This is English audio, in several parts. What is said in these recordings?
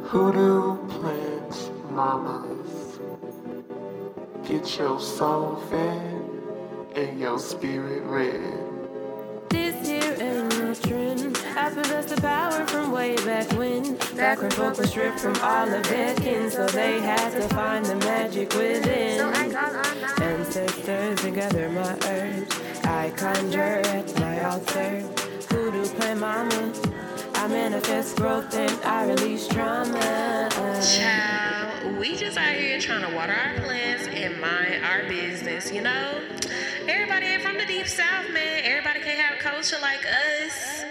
Hoodoo plants, mamas, get your soul fed and your spirit red. This here ain't no trend. I possess the power from way back when. Back when folk were stripped from all of their kin, so they had to find the magic within. Ancestors and gather my herbs. I conjure at my altar. Voodoo plant mama. I manifest growth and I release trauma. Child, we just out here trying to water our plants and mind our business, you know? Everybody ain't from the deep south, man. Everybody can't have culture like us.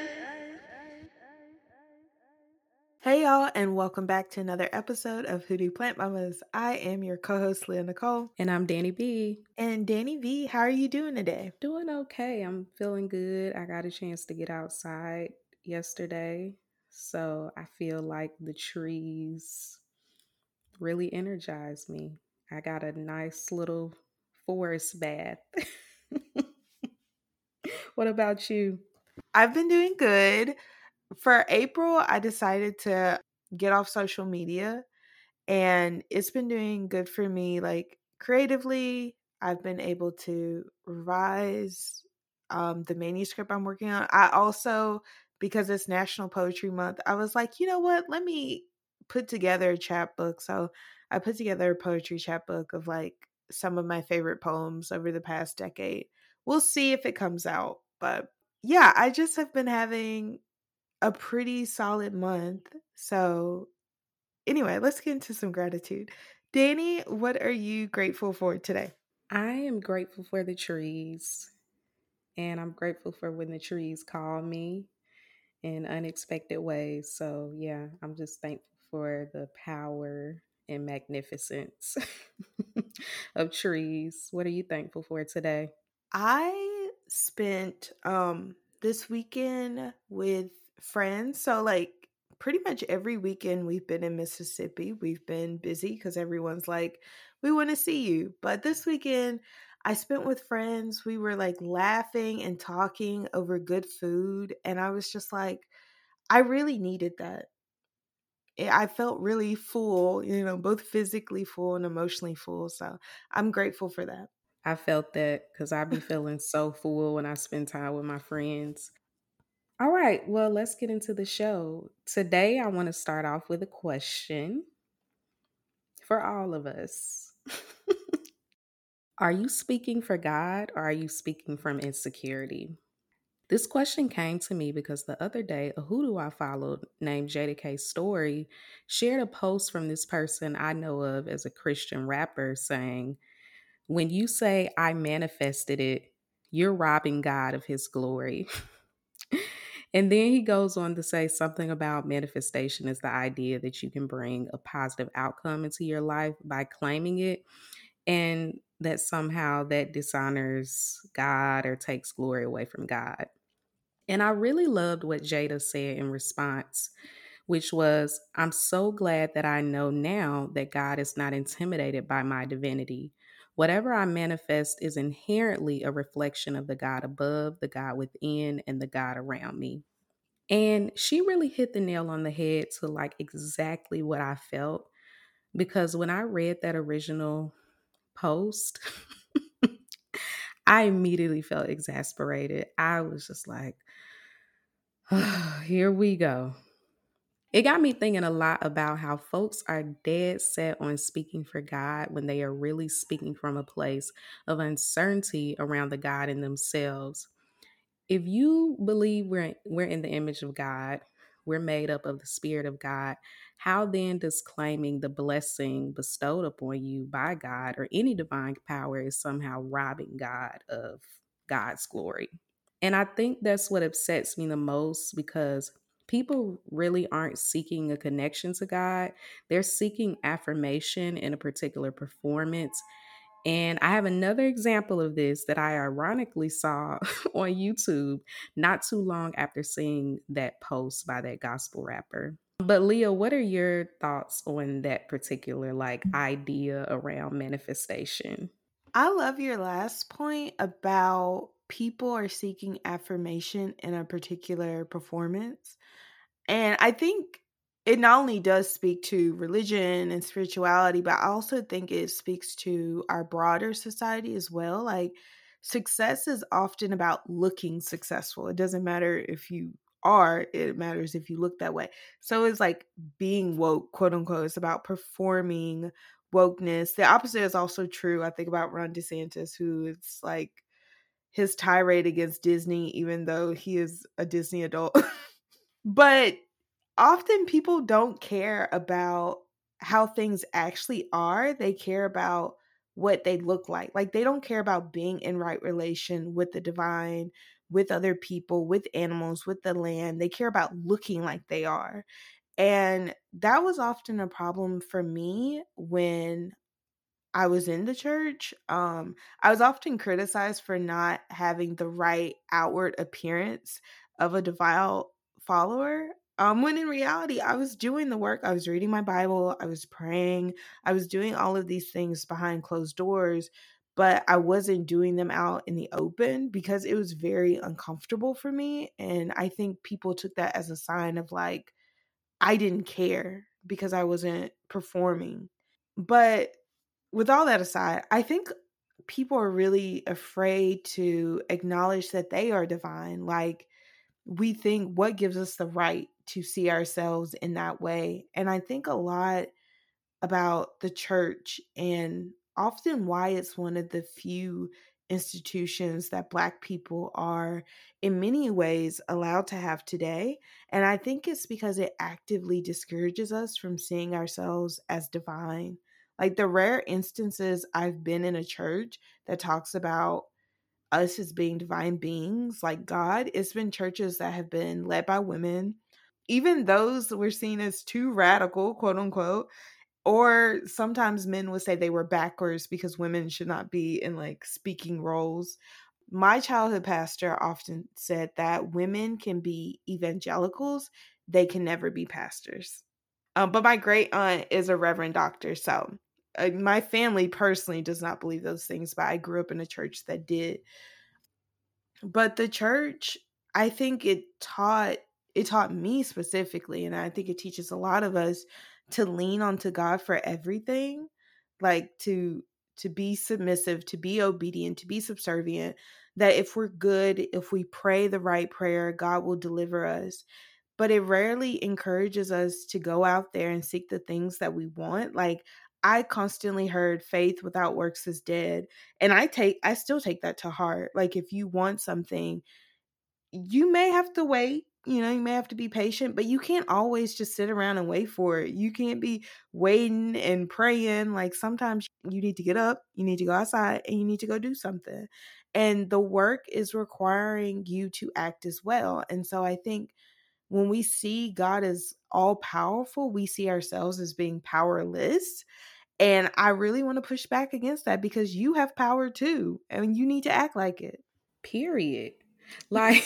Hey y'all, and welcome back to another episode of Hoodoo Plant Mamas. I am your co-host, Leah Nicole. And I'm Danny B. And Danny V, how are you doing today? Doing okay. I'm feeling good. I got a chance to get outside yesterday. So I feel like the trees really energized me. I got a nice little forest bath. What about you? I've been doing good. For April, I decided to get off social media, and it's been doing good for me. Like creatively, I've been able to revise the manuscript I'm working on. I also, because it's National Poetry Month, I was like, you know what? Let me put together a chapbook. So I put together a poetry chapbook of like some of my favorite poems over the past decade. We'll see if it comes out. But yeah, I just have been having a pretty solid month. So anyway, let's get into some gratitude. Danny, what are you grateful for today? I am grateful for the trees. And I'm grateful for when the trees call me in unexpected ways. So, yeah, I'm just thankful for the power and magnificence of trees. What are you thankful for today? I spent this weekend with friends. So like pretty much every weekend we've been in Mississippi. We've been busy because everyone's like, we want to see you. But this weekend I spent with friends. We were like laughing and talking over good food. And I was just like, I really needed that. I felt really full, both physically full and emotionally full. So I'm grateful for that. I felt that because I be feeling so full when I spend time with my friends. All right, well, let's get into the show. Today, I want to start off with a question for all of us. Are you speaking for God or are you speaking from insecurity? This question came to me because the other day, a hoodoo I followed named Jada K Story shared a post from this person I know of as a Christian rapper saying, when you say I manifested it, you're robbing God of his glory. And then he goes on to say something about manifestation is the idea that you can bring a positive outcome into your life by claiming it, and that somehow that dishonors God or takes glory away from God. And I really loved what Jada said in response, which was, I'm so glad that I know now that God is not intimidated by my divinity. Whatever I manifest is inherently a reflection of the God above, the God within, and the God around me. And she really hit the nail on the head to like exactly what I felt. Because when I read that original post, I immediately felt exasperated. I was just like, oh, here we go. It got me thinking a lot about how folks are dead set on speaking for God when they are really speaking from a place of uncertainty around the God in themselves. If you believe we're in the image of God, we're made up of the Spirit of God, how then does claiming the blessing bestowed upon you by God or any divine power is somehow robbing God of God's glory? And I think that's what upsets me the most, because people really aren't seeking a connection to God. They're seeking affirmation in a particular performance. And I have another example of this that I ironically saw on YouTube not too long after seeing that post by that gospel rapper. But Leah, what are your thoughts on that particular idea around manifestation? I love your last point about people are seeking affirmation in a particular performance. And I think it not only does speak to religion and spirituality, but I also think it speaks to our broader society as well. Like, success is often about looking successful. It doesn't matter if you are, it matters if you look that way. So it's like being woke, quote unquote. It's about performing wokeness. The opposite is also true. I think about Ron DeSantis, who it's like his tirade against Disney, even though he is a Disney adult. But often people don't care about how things actually are. They care about what they look like. Like, they don't care about being in right relation with the divine, with other people, with animals, with the land. They care about looking like they are. And that was often a problem for me when I was in the church. I was often criticized for not having the right outward appearance of a devout follower. When in reality, I was doing the work. I was reading my Bible, I was praying, I was doing all of these things behind closed doors, but I wasn't doing them out in the open because it was very uncomfortable for me. And I think people took that as a sign of like, I didn't care because I wasn't performing. But with all that aside, I think people are really afraid to acknowledge that they are divine. Like, we think, what gives us the right to see ourselves in that way? And I think a lot about the church and often why it's one of the few institutions that Black people are, in many ways, allowed to have today. And I think it's because it actively discourages us from seeing ourselves as divine. Like, the rare instances I've been in a church that talks about us as being divine beings, like God, it's been churches that have been led by women. Even those were seen as too radical, quote unquote, or sometimes men would say they were backwards because women should not be in like speaking roles. My childhood pastor often said that women can be evangelicals, they can never be pastors. But my great aunt is a reverend doctor. So my family personally does not believe those things, but I grew up in a church that did. But the church, I think it taught me specifically, and I think it teaches a lot of us to lean onto God for everything, like to be submissive, to be obedient, to be subservient, that if we're good, if we pray the right prayer, God will deliver us. But it rarely encourages us to go out there and seek the things that we want. Like, I constantly heard faith without works is dead. And I still take that to heart. Like, if you want something, you may have to wait, you may have to be patient, but you can't always just sit around and wait for it. You can't be waiting and praying. Like, sometimes you need to get up, you need to go outside, and you need to go do something. And the work is requiring you to act as well. And so I think when we see God as all powerful, we see ourselves as being powerless. And I really want to push back against that because you have power too, and you need to act like it. Period. Like,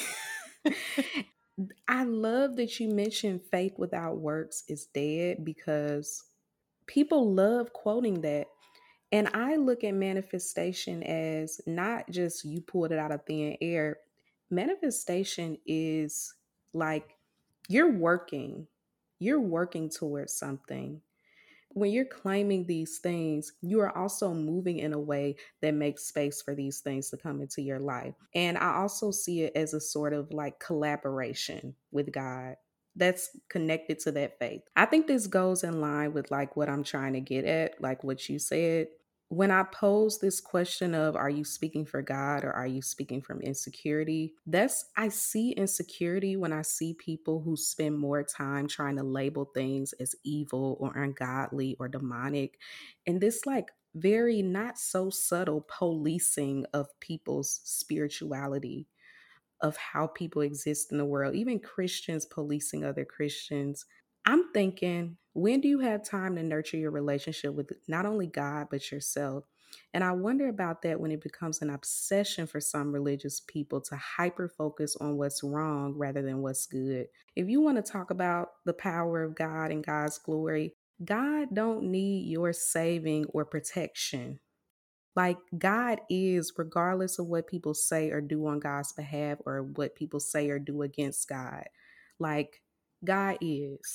I love that you mentioned faith without works is dead, because people love quoting that. And I look at manifestation as not just you pulled it out of thin air. Manifestation is like you're working, you're working towards something. When you're claiming these things, you are also moving in a way that makes space for these things to come into your life. And I also see it as a sort of like collaboration with God that's connected to that faith. I think this goes in line with like what I'm trying to get at, like what you said. When I pose this question of are you speaking for God or are you speaking from insecurity? I see insecurity when I see people who spend more time trying to label things as evil or ungodly or demonic. And this like very not so subtle policing of people's spirituality, of how people exist in the world, even Christians policing other Christians. I'm thinking, when do you have time to nurture your relationship with not only God, but yourself? And I wonder about that when it becomes an obsession for some religious people to hyper focus on what's wrong rather than what's good. If you want to talk about the power of God and God's glory, God don't need your saving or protection. Like, God is, regardless of what people say or do on God's behalf or what people say or do against God. Like, God is.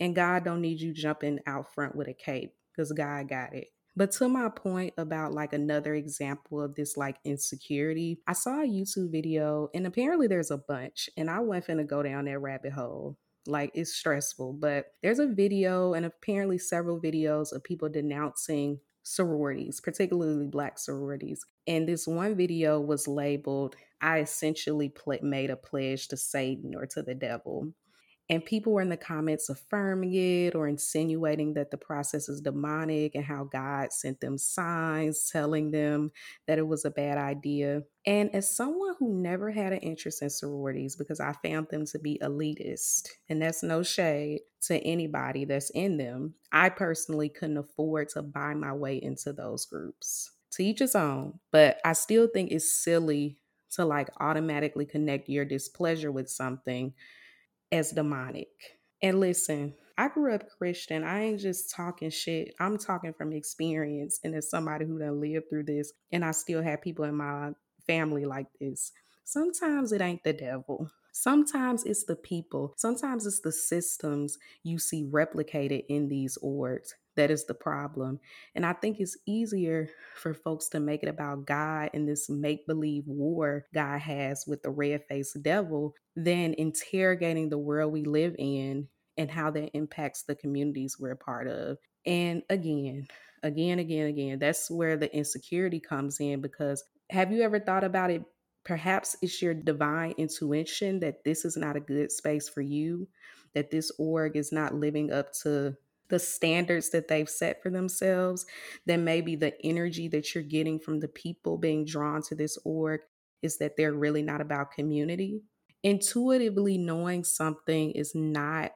And God don't need you jumping out front with a cape because God got it. But to my point about like another example of this like insecurity, I saw a YouTube video and apparently there's a bunch, and I wasn't finna go down that rabbit hole. Like it's stressful, but there's a video and apparently several videos of people denouncing sororities, particularly Black sororities. And this one video was labeled, I essentially made a pledge to Satan or to the devil. And people were in the comments affirming it or insinuating that the process is demonic and how God sent them signs telling them that it was a bad idea. And as someone who never had an interest in sororities because I found them to be elitist, and that's no shade to anybody that's in them, I personally couldn't afford to buy my way into those groups. To each his own, but I still think it's silly to like automatically connect your displeasure with something as demonic. And listen, I grew up Christian. I ain't just talking shit. I'm talking from experience. And as somebody who done lived through this, and I still have people in my family like this. Sometimes it ain't the devil. Sometimes it's the people. Sometimes it's the systems you see replicated in these orgs that is the problem. And I think it's easier for folks to make it about God and this make-believe war God has with the red-faced devil than interrogating the world we live in and how that impacts the communities we're a part of. And again, that's where the insecurity comes in, because have you ever thought about it? Perhaps it's your divine intuition that this is not a good space for you, that this org is not living up to the standards that they've set for themselves, then maybe the energy that you're getting from the people being drawn to this org is that they're really not about community. Intuitively knowing something is not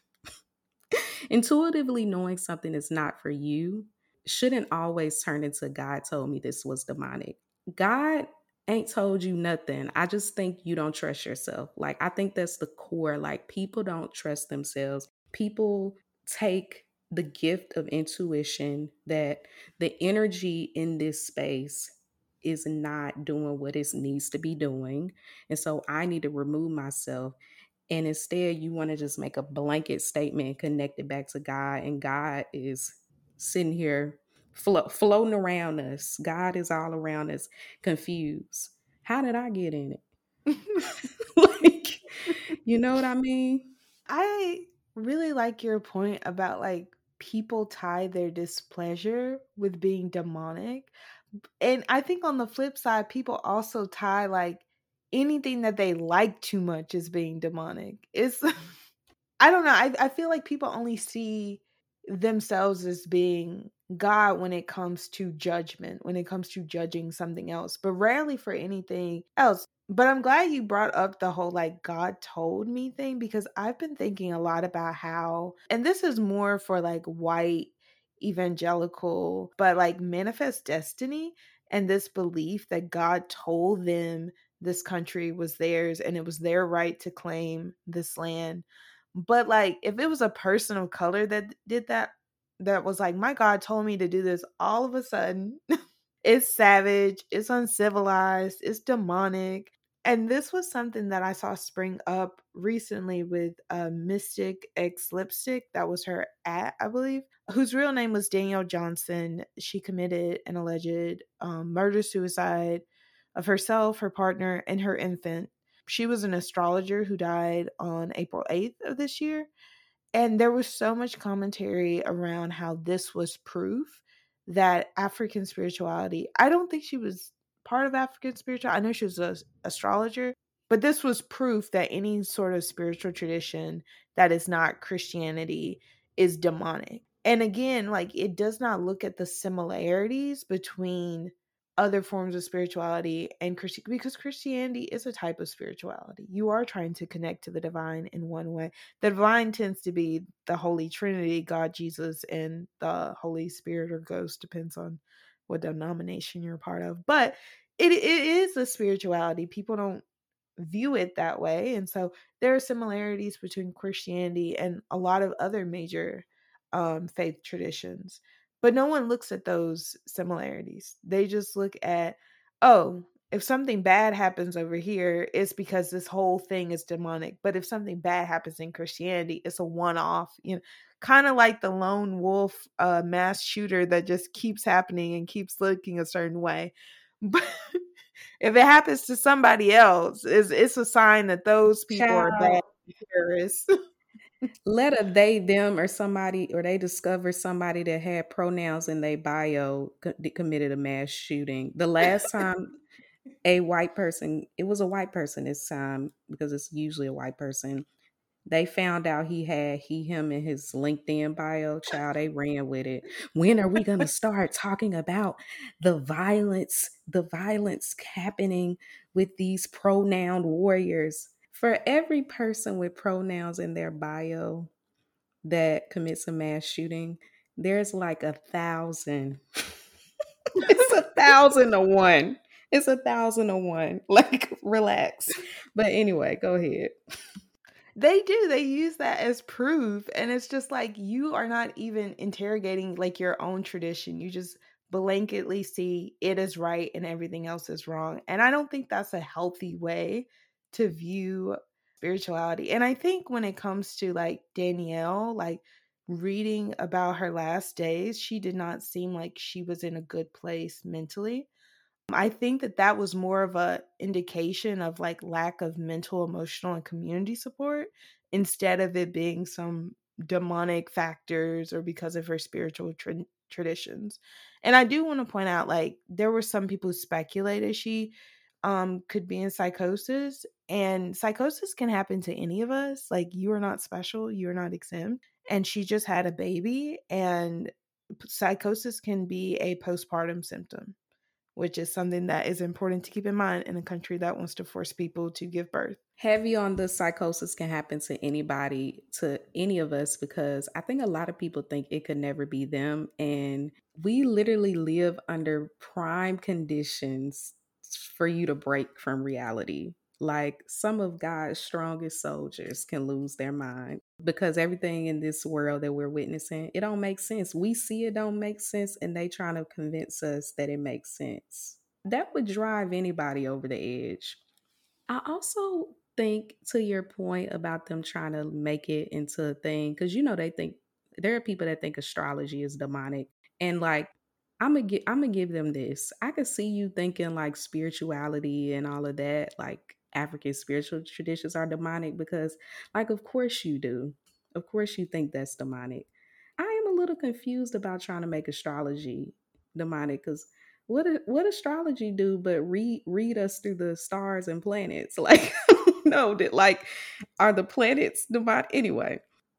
intuitively knowing something is not for you shouldn't always turn into God told me this was demonic. God ain't told you nothing. I just think you don't trust yourself. Like, I think that's the core. Like, people don't trust themselves. People take the gift of intuition that the energy in this space is not doing what it needs to be doing. And so I need to remove myself. And instead, you want to just make a blanket statement and connect it back to God. And God is sitting here floating around us. God is all around us, confused. How did I get in it? Like, you know what I mean? I really like your point about like people tie their displeasure with being demonic. And I think on the flip side, people also tie like anything that they like too much as being demonic. It's I don't know. I feel like people only see themselves as being God when it comes to judgment, when it comes to judging something else, but rarely for anything else. But I'm glad you brought up the whole like God told me thing, because I've been thinking a lot about how, and this is more for like white evangelical, but like manifest destiny and this belief that God told them this country was theirs and it was their right to claim this land. But like if it was a person of color that did that, that was like, my God told me to do this, all of a sudden it's savage, it's uncivilized, it's demonic. And this was something that I saw spring up recently with Mystic X Lipstick. That was her at, I believe, whose real name was Danielle Johnson. She committed an alleged murder suicide of herself, her partner, and her infant. She was an astrologer who died on April 8th of this year. And there was so much commentary around how this was proof that African spirituality, I don't think she was part of African spirituality. I know she was an astrologer, but this was proof that any sort of spiritual tradition that is not Christianity is demonic. And again, like it does not look at the similarities between other forms of spirituality and Christianity, because Christianity is a type of spirituality. You are trying to connect to the divine in one way. The divine tends to be the Holy Trinity, God, Jesus, and the Holy Spirit or Ghost, depends on what denomination you're a part of. But it is a spirituality. People don't view it that way. And so there are similarities between Christianity and a lot of other major faith traditions. But no one looks at those similarities. They just look at, oh, if something bad happens over here, it's because this whole thing is demonic. But if something bad happens in Christianity, it's a one-off, kind of like the lone wolf mass shooter that just keeps happening and keeps looking a certain way. But if it happens to somebody else, it's a sign that those people are bad terrorists. Let a they, them, or somebody, or they discover somebody that had pronouns in their bio committed a mass shooting. The last time a white person, it was a white person this time, because it's usually a white person, they found out he had him in his LinkedIn bio. Child, they ran with it. When are we going to start talking about the violence happening with these pronoun warriors? For every person with pronouns in their bio that commits a mass shooting, there's like 1,000. It's 1,000 to 1. It's 1,000 to 1. Like, relax. But anyway, go ahead. They do. They use that as proof. And it's just like, you are not even interrogating like your own tradition. You just blanketly see it is right and everything else is wrong. And I don't think that's a healthy way to view spirituality. And I think when it comes to like Danielle, like reading about her last days, she did not seem like she was in a good place mentally. I think that was more of a indication of like lack of mental, emotional, and community support instead of it being some demonic factors or because of her spiritual traditions. And I do want to point out, like, there were some people who speculated she could be in psychosis, and psychosis can happen to any of us. Like, you are not special, you are not exempt. And she just had a baby, and psychosis can be a postpartum symptom, which is something that is important to keep in mind in a country that wants to force people to give birth. Heavy on the psychosis can happen to anybody, to any of us, because I think a lot of people think it could never be them. And we literally live under prime conditions for you to break from reality. Like, some of God's strongest soldiers can lose their mind because everything in this world that we're witnessing, it don't make sense. We see it don't make sense, and they trying to convince us that it makes sense. That would drive anybody over the edge. I also think, to your point about them trying to make it into a thing, because they think there are people that think astrology is demonic, and like, I'm gonna give them this. I could see you thinking like spirituality and all of that, like African spiritual traditions are demonic, because like, of course you do. Of course you think that's demonic. I am a little confused about trying to make astrology demonic, because what astrology do but read us through the stars and planets? Like, no, that, like, are the planets demonic? Anyway,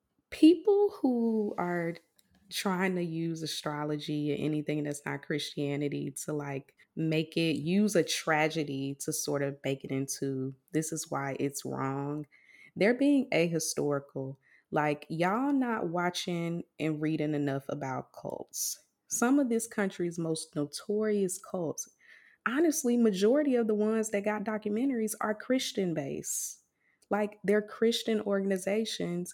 people who are trying to use astrology or anything that's not Christianity to like make it, use a tragedy to sort of make it into, this is why it's wrong, they're being ahistorical. Like, y'all not watching and reading enough about cults. Some of this country's most notorious cults, honestly, majority of the ones that got documentaries are Christian based. Like, they're Christian organizations.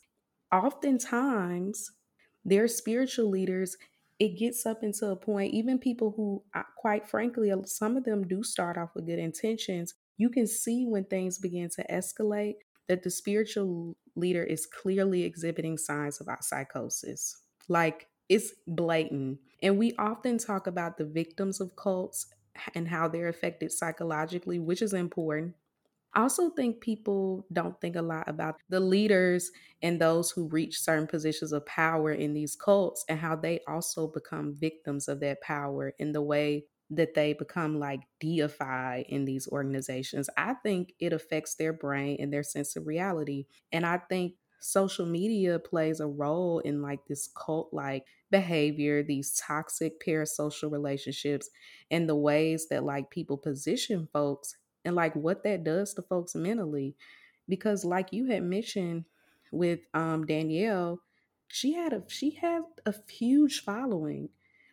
Oftentimes, their spiritual leaders, it gets up into a point, even people who, quite frankly, some of them do start off with good intentions. You can see when things begin to escalate that the spiritual leader is clearly exhibiting signs of psychosis. Like, it's blatant. And we often talk about the victims of cults and how they're affected psychologically, which is important. I also think people don't think a lot about the leaders and those who reach certain positions of power in these cults, and how they also become victims of that power in the way that they become like deified in these organizations. I think it affects their brain and their sense of reality. And I think social media plays a role in like this cult like behavior, these toxic parasocial relationships, and the ways that like people position folks, and like what that does to folks mentally. Because like you had mentioned with Danielle, she had a huge following,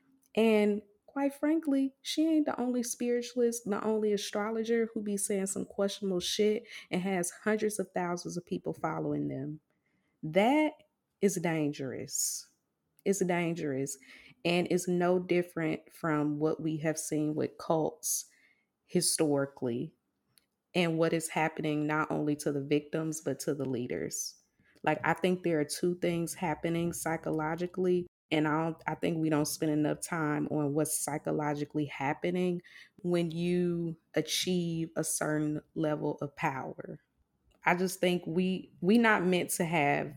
and quite frankly, she ain't the only spiritualist, the only astrologer who be saying some questionable shit and has hundreds of thousands of people following them. That is dangerous. It's dangerous, and it's no different from what we have seen with cults historically and what is happening not only to the victims but to the leaders. Like, I think there are two things happening psychologically, and I think we don't spend enough time on what's psychologically happening when you achieve a certain level of power. I just think we not meant to have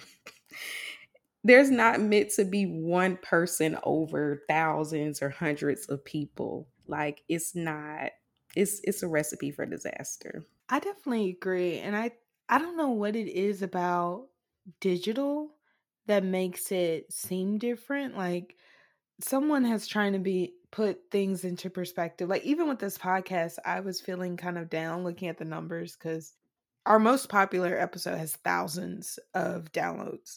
there's not meant to be one person over thousands or hundreds of people. Like, it's not, it's a recipe for disaster. I definitely agree. And I don't know what it is about digital that makes it seem different. Like someone has trying to be put things into perspective. Like even with this podcast, I was feeling kind of down looking at the numbers cuz our most popular episode has thousands of downloads.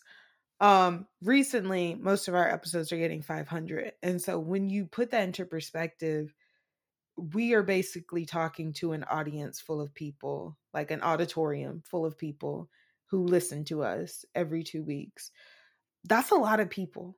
Recently most of our episodes are getting 500. And so when you put that into perspective, we are basically talking to an audience full of people, like an auditorium full of people who listen to us every 2 weeks. That's a lot of people.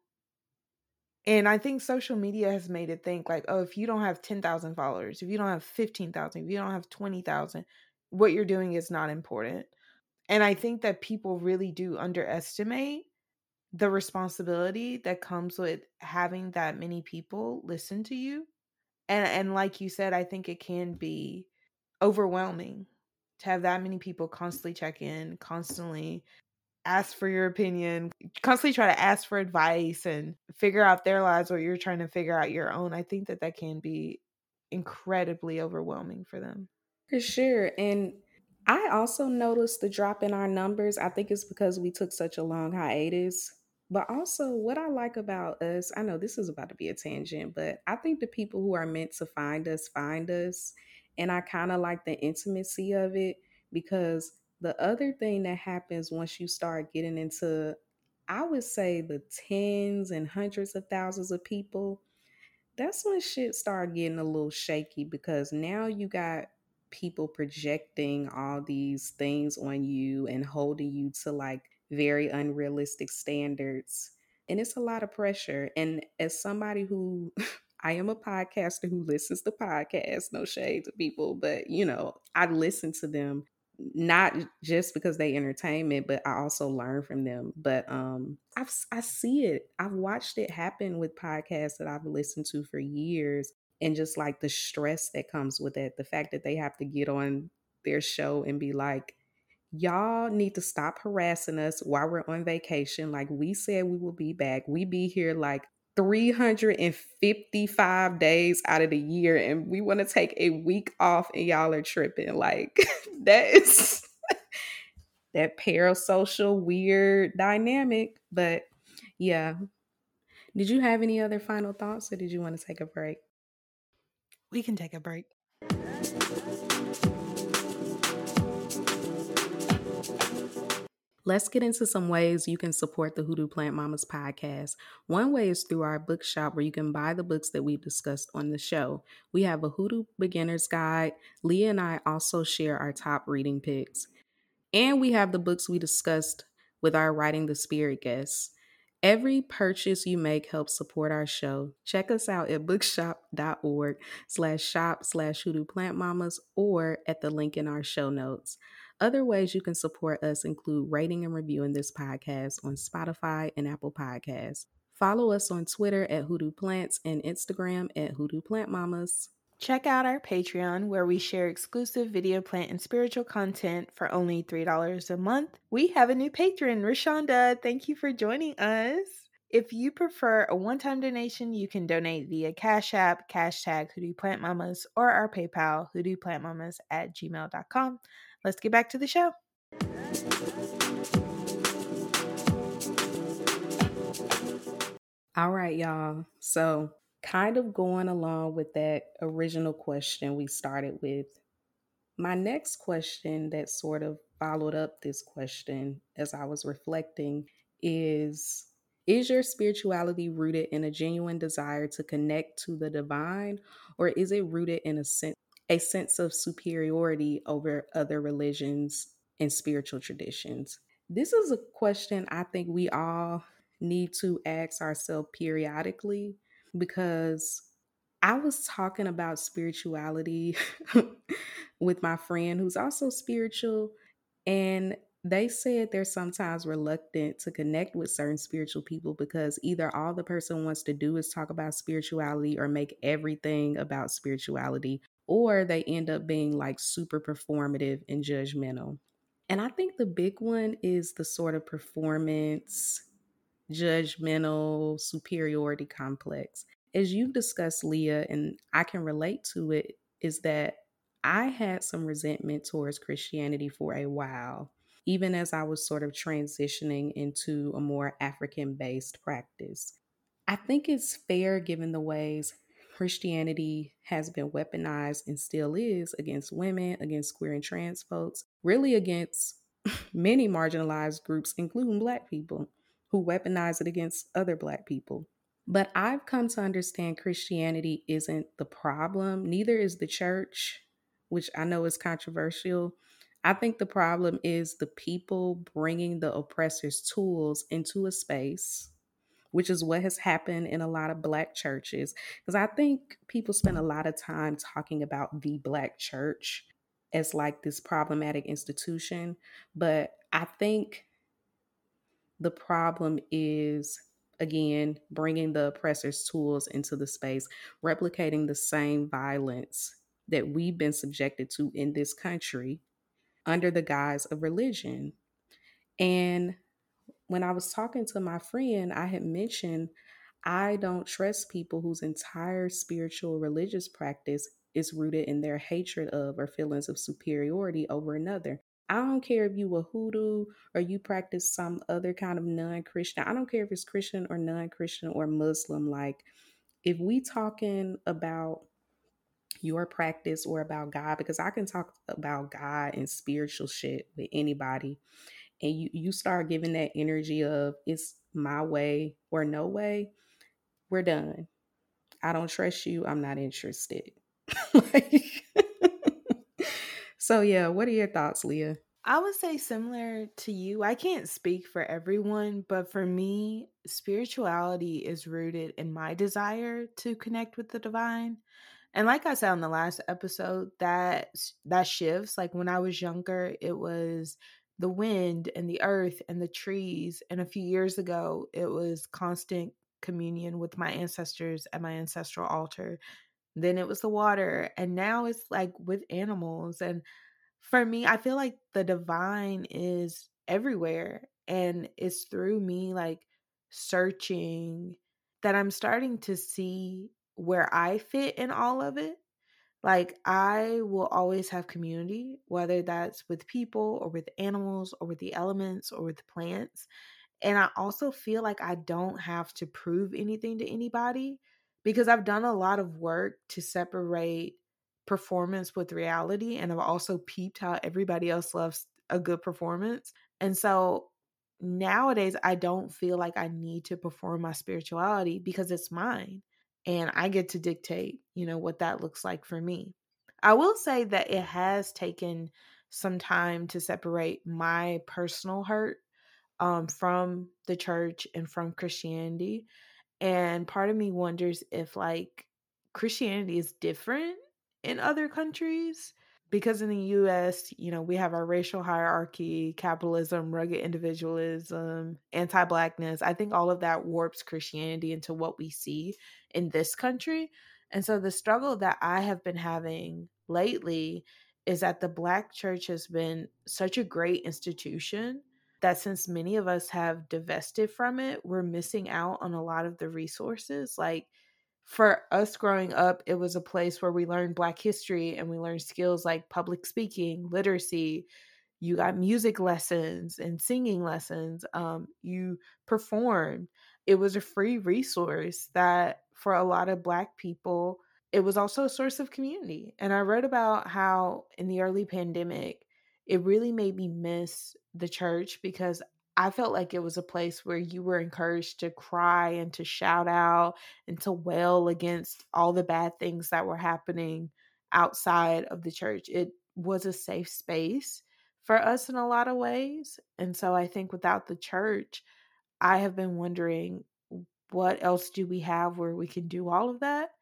And I think social media has made it think like, oh, if you don't have 10,000 followers, if you don't have 15,000, if you don't have 20,000, what you're doing is not important. And I think that people really do underestimate the responsibility that comes with having that many people listen to you. And like you said, I think it can be overwhelming to have that many people constantly check in, constantly ask for your opinion, constantly try to ask for advice and figure out their lives while you're trying to figure out your own. I think that that can be incredibly overwhelming for them. For sure. And I also noticed the drop in our numbers. I think it's because we took such a long hiatus. But also, what I like about us, I know this is about to be a tangent, but I think the people who are meant to find us find us. And I kind of like the intimacy of it, because the other thing that happens once you start getting into, I would say, the tens and hundreds of thousands of people, that's when shit started getting a little shaky, because now you got people projecting all these things on you and holding you to like very unrealistic standards. And it's a lot of pressure. And as somebody who I am a podcaster who listens to podcasts, no shade to people, but I listen to them not just because they entertain me, but I also learn from them. But I see it. I've watched it happen with podcasts that I've listened to for years, and just like the stress that comes with it, the fact that they have to get on their show and be like, y'all need to stop harassing us while we're on vacation. Like we said we will be back. We be here like 355 days out of the year, and we want to take a week off and y'all are tripping. Like that is that parasocial weird dynamic. But yeah. Did you have any other final thoughts, or did you want to take a break? We can take a break. Let's get into some ways you can support the Hoodoo Plant Mamas podcast. One way is through our bookshop, where you can buy the books that we've discussed on the show. We have a Hoodoo Beginner's Guide. Leah and I also share our top reading picks. And we have the books we discussed with our Writing the Spirit guests. Every purchase you make helps support our show. Check us out at bookshop.org/shop/Hoodoo Plant Mamas, or at the link in our show notes. Other ways you can support us include rating and reviewing this podcast on Spotify and Apple Podcasts. Follow us on Twitter at Hoodoo Plants and Instagram at Hoodoo Plant Mamas. Check out our Patreon, where we share exclusive video, plant, and spiritual content for only $3 a month. We have a new patron, Rashonda. Thank you for joining us. If you prefer a one-time donation, you can donate via Cash App, # Hoodoo Plant Mamas, or our PayPal, hoodooplantmamas@gmail.com. Let's get back to the show. All right, y'all. So, kind of going along with that original question we started with, my next question that sort of followed up this question as I was reflecting is your spirituality rooted in a genuine desire to connect to the divine, or is it rooted in a sense of superiority over other religions and spiritual traditions? This is a question I think we all need to ask ourselves periodically, because I was talking about spirituality with my friend who's also spiritual, and they said they're sometimes reluctant to connect with certain spiritual people because either all the person wants to do is talk about spirituality or make everything about spirituality, or they end up being like super performative and judgmental. And I think the big one is the sort of performance, judgmental, superiority complex. As you've discussed, Leah, and I can relate to it, is that I had some resentment towards Christianity for a while, even as I was sort of transitioning into a more African based practice. I think it's fair given the ways Christianity has been weaponized and still is against women, against queer and trans folks, really against many marginalized groups, including Black people, who weaponize it against other Black people. But I've come to understand Christianity isn't the problem, neither is the church, which I know is controversial. I think the problem is the people bringing the oppressor's tools into a space, which is what has happened in a lot of Black churches. Because I think people spend a lot of time talking about the Black church as like this problematic institution. But I think the problem is, again, bringing the oppressor's tools into the space, replicating the same violence that we've been subjected to in this country under the guise of religion. And when I was talking to my friend, I had mentioned I don't trust people whose entire spiritual religious practice is rooted in their hatred of or feelings of superiority over another. I don't care if you a hoodoo or you practice some other kind of non-Christian. I don't care if it's Christian or non-Christian or Muslim. Like, if we talking about your practice or about God, because I can talk about God and spiritual shit with anybody, and you start giving that energy of it's my way or no way, we're done. I don't trust you. I'm not interested. Like, so yeah, what are your thoughts, Leah? I would say similar to you. I can't speak for everyone, but for me, spirituality is rooted in my desire to connect with the divine. And like I said on the last episode, that shifts. Like when I was younger, it was the wind and the earth and the trees. And a few years ago, it was constant communion with my ancestors at my ancestral altar. Then it was the water. And now it's like with animals. And for me, I feel like the divine is everywhere. And it's through me like searching that I'm starting to see where I fit in all of it. Like, I will always have community, whether that's with people or with animals or with the elements or with plants. And I also feel like I don't have to prove anything to anybody because I've done a lot of work to separate performance with reality. And I've also peeped how everybody else loves a good performance. And so nowadays, I don't feel like I need to perform my spirituality because it's mine and I get to dictate, what that looks like for me. I will say that it has taken some time to separate my personal hurt from the church and from Christianity. And part of me wonders if like Christianity is different in other countries because in the US, we have our racial hierarchy, capitalism, rugged individualism, anti-blackness. I think all of that warps Christianity into what we see in this country. And so the struggle that I have been having lately is that the Black church has been such a great institution that since many of us have divested from it, we're missing out on a lot of the resources. Like for us growing up, it was a place where we learned Black history and we learned skills like public speaking, literacy. You got music lessons and singing lessons. You performed. It was a free resource that for a lot of Black people, it was also a source of community. And I read about how in the early pandemic, it really made me miss the church because I felt like it was a place where you were encouraged to cry and to shout out and to wail against all the bad things that were happening outside of the church. It was a safe space for us in a lot of ways. And so I think without the church, I have been wondering what else do we have where we can do all of that?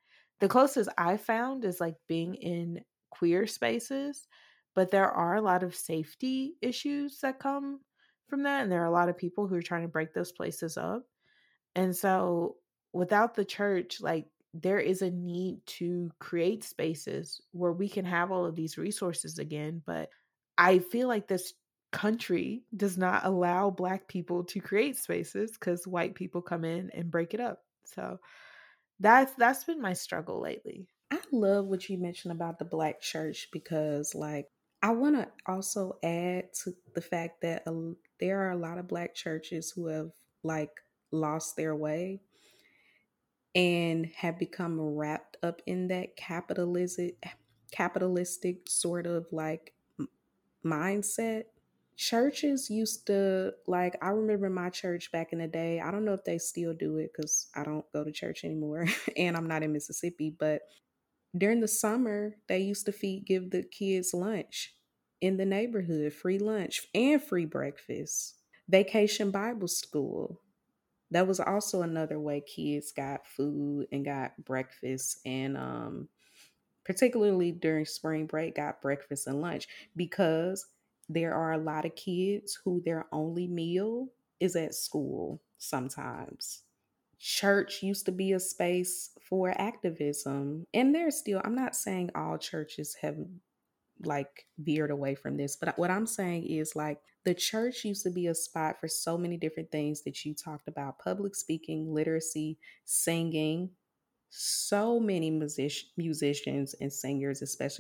The closest I found is like being in queer spaces, but there are a lot of safety issues that come from that. And there are a lot of people who are trying to break those places up. And so without the church, like there is a need to create spaces where we can have all of these resources again. But I feel like this country does not allow Black people to create spaces because white people come in and break it up. So that's been my struggle lately. I love what you mentioned about the Black church because, like, I want to also add to the fact that there are a lot of Black churches who have, like, lost their way and have become wrapped up in that capitalistic sort of like mindset. Churches used to, like, I remember my church back in the day. I don't know if they still do it because I don't go to church anymore and I'm not in Mississippi, but during the summer, they used to give the kids lunch in the neighborhood, free lunch and free breakfast. Vacation Bible School. That was also another way kids got food and got breakfast, and particularly during spring break, got breakfast and lunch, because there are a lot of kids who their only meal is at school sometimes. Church used to be a space for activism, and there's still, I'm not saying all churches have like veered away from this, but what I'm saying is, like, the church used to be a spot for so many different things that you talked about: public speaking, literacy, singing. So many musicians and singers,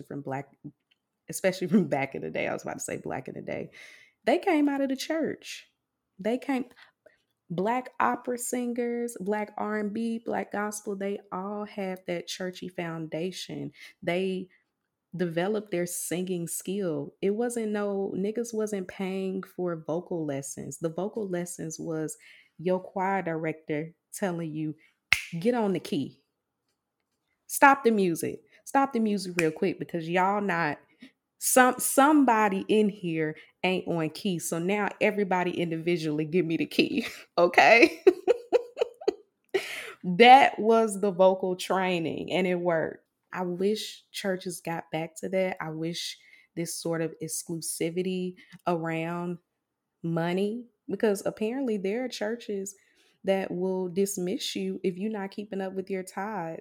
especially from back in the day. I was about to say black in the day. They came out of the church. They came Black opera singers, black R&B, black gospel, they all have that churchy foundation. They developed their singing skill. It wasn't no niggas wasn't paying for vocal lessons. The vocal lessons was your choir director telling you, get on the key. Stop the music. Stop the music real quick because y'all not somebody in here ain't on key. So now everybody individually give me the key. Okay? That was the vocal training and it worked. I wish churches got back to that. I wish this sort of exclusivity around money, because apparently there are churches that will dismiss you if you're not keeping up with your tithe.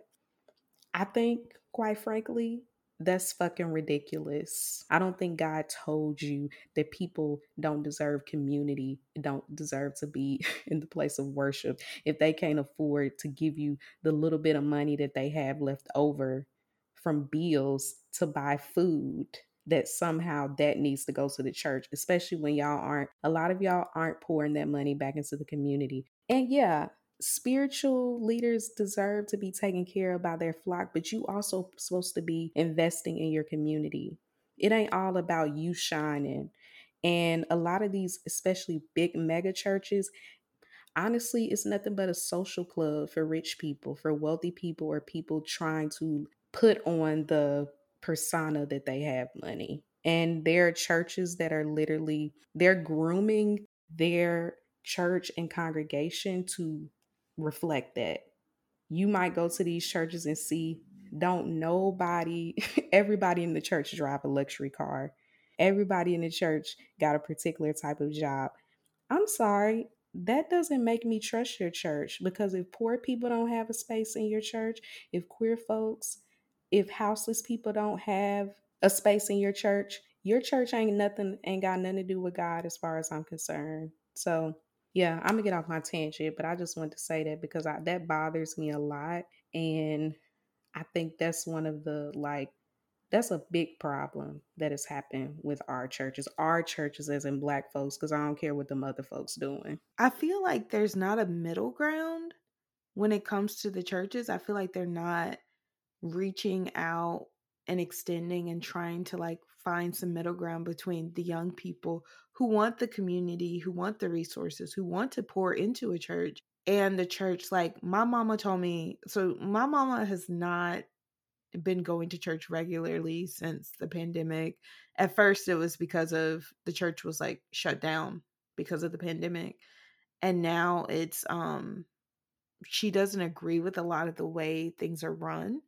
I think, quite frankly, that's fucking ridiculous. I don't think God told you that people don't deserve community, don't deserve to be in the place of worship if they can't afford to give you the little bit of money that they have left over from bills to buy food. That somehow that needs to go to the church, especially when a lot of y'all aren't pouring that money back into the community. And yeah, spiritual leaders deserve to be taken care of by their flock, but you also supposed to be investing in your community. It ain't all about you shining. And a lot of these, especially big mega churches, honestly, it's nothing but a social club for rich people, for wealthy people, or people trying to put on the persona that they have money. And there are churches that are literally, they're grooming their church and congregation to reflect that. You might go to these churches and see, don't nobody, everybody in the church drive a luxury car. Everybody in the church got a particular type of job. I'm sorry, that doesn't make me trust your church, because if poor people don't have a space in your church, if queer folks, if houseless people don't have a space in your church ain't got nothing to do with God as far as I'm concerned. So yeah, I'm gonna get off my tangent, but I just wanted to say that because that bothers me a lot. And I think that's one of the, like, that's a big problem that has happened with our churches as in Black folks, because I don't care what the other folks doing. I feel like there's not a middle ground when it comes to the churches. I feel like they're not reaching out and extending and trying to like find some middle ground between the young people who want the community, who want the resources, who want to pour into a church, and the church. Like my mama told me, so my mama has not been going to church regularly since the pandemic. At first it was because of the church was like shut down because of the pandemic. And now it's she doesn't agree with a lot of the way things are run.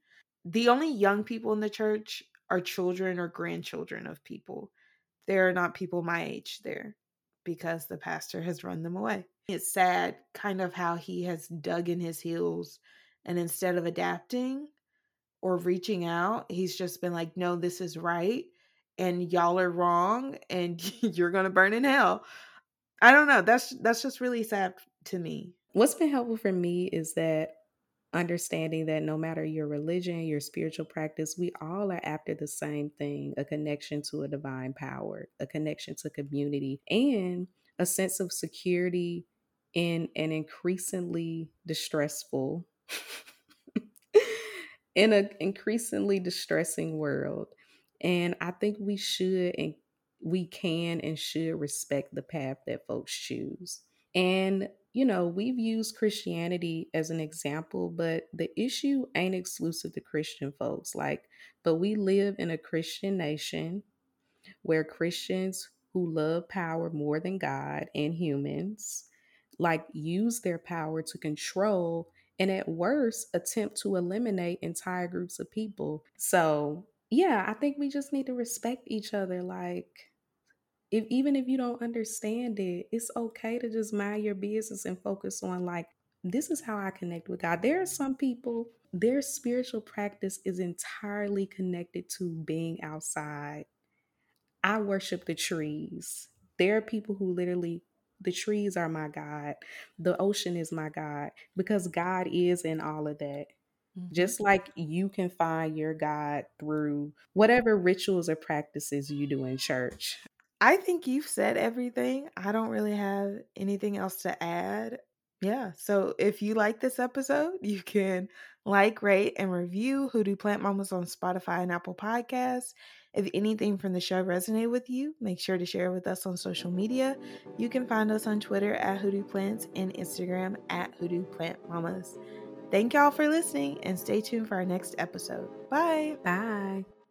The only young people in the church are children or grandchildren of people. There are not people my age there because the pastor has run them away. It's sad kind of how he has dug in his heels, and instead of adapting or reaching out, he's just been like, no, this is right and y'all are wrong and you're going to burn in hell. I don't know. That's just really sad to me. What's been helpful for me is that understanding that no matter your religion, your spiritual practice, we all are after the same thing: a connection to a divine power, a connection to community, and a sense of security in an increasingly distressful, in an increasingly distressing world. And I think we should and we can and should respect the path that folks choose. And, we've used Christianity as an example, but the issue ain't exclusive to Christian folks. But we live in a Christian nation where Christians who love power more than God and humans, use their power to control and at worst attempt to eliminate entire groups of people. So, yeah, I think we just need to respect each other. Even if you don't understand it, it's okay to just mind your business and focus on this is how I connect with God. There are some people, their spiritual practice is entirely connected to being outside. I worship the trees. There are people who literally, the trees are my God. The ocean is my God because God is in all of that. Just like you can find your God through whatever rituals or practices you do in church. I think you've said everything. I don't really have anything else to add. Yeah. So if you like this episode, you can like, rate, and review Hoodoo Plant Mamas on Spotify and Apple Podcasts. If anything from the show resonated with you, make sure to share with us on social media. You can find us on Twitter at Hoodoo Plants and Instagram at Hoodoo Plant Mamas. Thank y'all for listening and stay tuned for our next episode. Bye. Bye.